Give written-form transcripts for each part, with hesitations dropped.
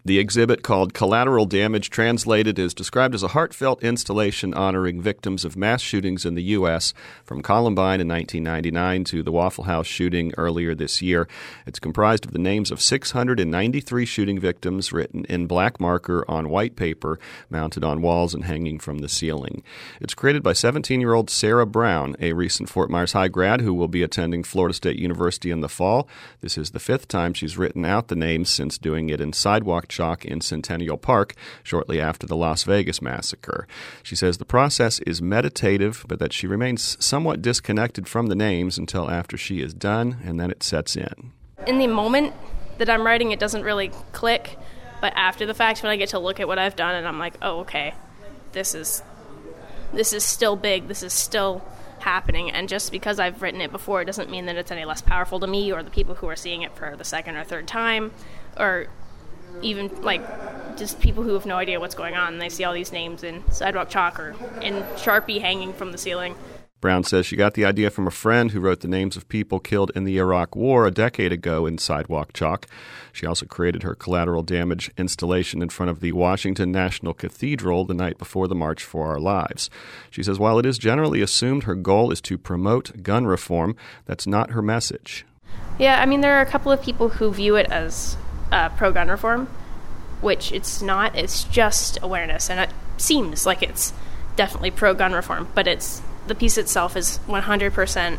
The exhibit, called Collateral Damage Translated, is described as a heartfelt installation honoring victims of mass shootings in the U.S. from Columbine in 1999 to the Waffle House shooting earlier this year. It's comprised of the names of 693 shooting victims written in black marker on white paper, mounted on walls and hanging from the ceiling. It's created by 17-year-old Sarah Brown, a recent Fort Myers High grad who will be attending Florida State University in the fall. This is the fifth time she's written out the names since doing it in sidewalk chalk in Centennial Park shortly after the Las Vegas massacre. She says the process is meditative, but that she remains somewhat disconnected from the names until after she is done, and then it sets in. In the moment that I'm writing, it doesn't really click, but after the fact, when I get to look at what I've done, and I'm like, oh, okay, this is still big, this is still happening, and just because I've written it before, it doesn't mean that it's any less powerful to me or the people who are seeing it for the second or third time, or even just people who have no idea what's going on, and they see all these names in sidewalk chalk or in Sharpie hanging from the ceiling. Brown says she got the idea from a friend who wrote the names of people killed in the Iraq War a decade ago in sidewalk chalk. She also created her collateral damage installation in front of the Washington National Cathedral the night before the March for Our Lives. She says while it is generally assumed her goal is to promote gun reform, that's not her message. Yeah, I mean, there are a couple of people who view it as pro-gun reform, which it's not. It's just awareness, and it seems like it's definitely pro-gun reform, but the piece itself is 100%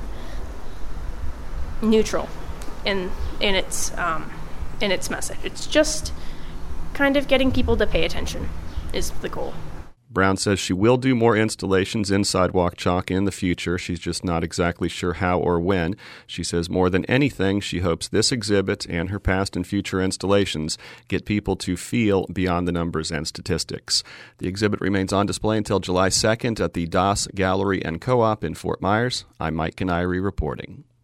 neutral in its message. It's just kind of getting people to pay attention is the goal. Brown says she will do more installations in sidewalk chalk in the future. She's just not exactly sure how or when. She says more than anything, she hopes this exhibit and her past and future installations get people to feel beyond the numbers and statistics. The exhibit remains on display until July 2nd at the Das Gallery and Co-op in Fort Myers. I'm Mike Canary reporting.